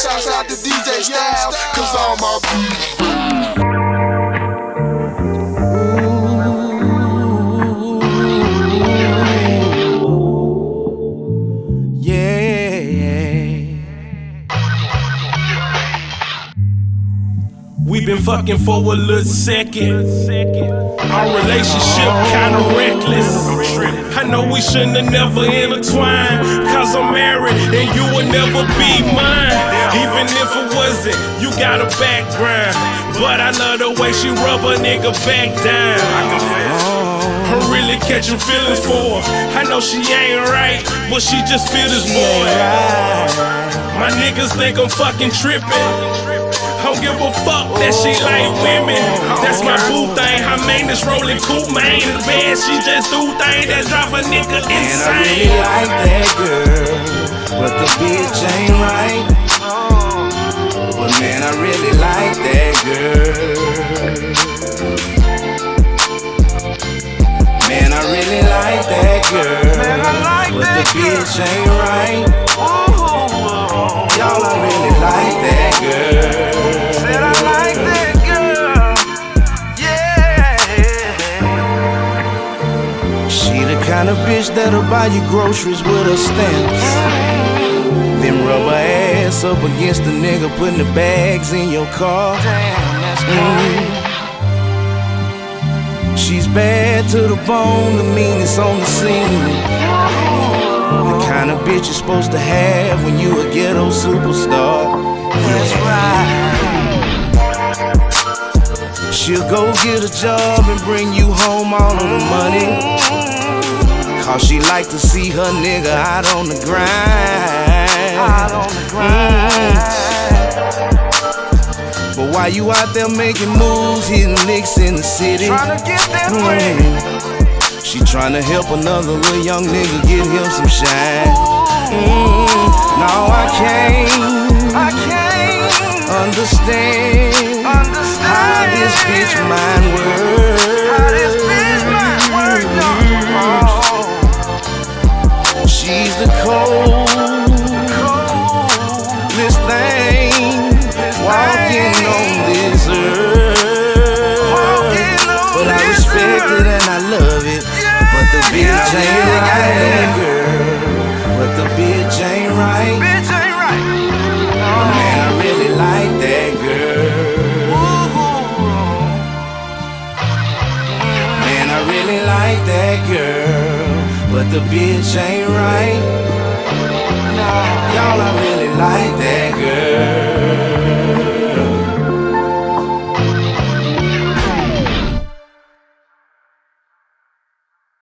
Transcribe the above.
Shouts out to DJ Styles, cause all my beats. We been fucking for a little second. Our relationship kinda reckless. I know we shouldn't have never intertwined, cause I'm married and you will never be mine. Even if it wasn't, you got a background. But I love the way she rub a nigga back down. I'm really catching feelings for her. I know she ain't right, but she just feel this void. My niggas think I'm fucking tripping. Don't give a fuck that she like women. That's my boo thing. Her maintenance rolling cool, man. The bad, she just do things that drive a nigga insane. And I really like that girl, but the bitch ain't right. But man, I really like that girl. Man, I really like that girl, but the bitch ain't right. Y'all, I really like that girl. Kind of bitch that'll buy you groceries with her stamps, then rub her ass up against the nigga putting the bags in your car. She's bad to the bone, the meanest on the scene. The kind of bitch you're supposed to have when you a ghetto superstar. That's right. She'll go get a job and bring you home all of the money, cause she like to see her nigga out on the grind. But while you out there making moves, hitting licks in the city, tryna get that she tryna help another little young nigga get him some shine. No, I can't understand how this bitch mind works. She's the coldest thing walking on this earth. But I respect it and I love it. But the bitch ain't right, girl. But the bitch ain't right. But man, I really like that girl. Man, I really like that girl, but the bitch ain't right. Y'all, I really like that girl.